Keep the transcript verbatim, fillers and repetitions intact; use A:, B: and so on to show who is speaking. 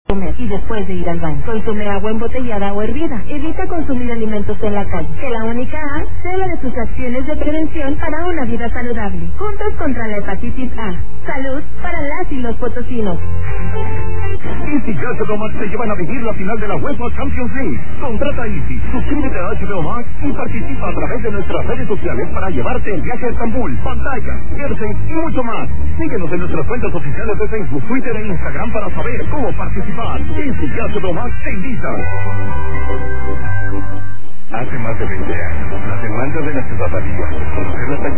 A: comer y después de ir al baño. Consume agua embotellada o hervida. Evita consumir alimentos en la calle. Que la única A sea la de sus acciones de prevención para una vida saludable. Juntos contra la hepatitis A. Salud para las y los potosinos.
B: Easy y H B O Max te llevan a vivir la final de la UEFA Champions League. Contrata Easy, suscríbete a H B O Max y participa a través de nuestras redes sociales para llevarte el viaje a Estambul, pantalla, jersey y mucho más. Síguenos en nuestras cuentas oficiales de Facebook, Twitter e Instagram para saber cómo participar. Easy y H B O Max te invitan.
C: Hace más de veinte años, las demandas de la ciudadanía, conocer las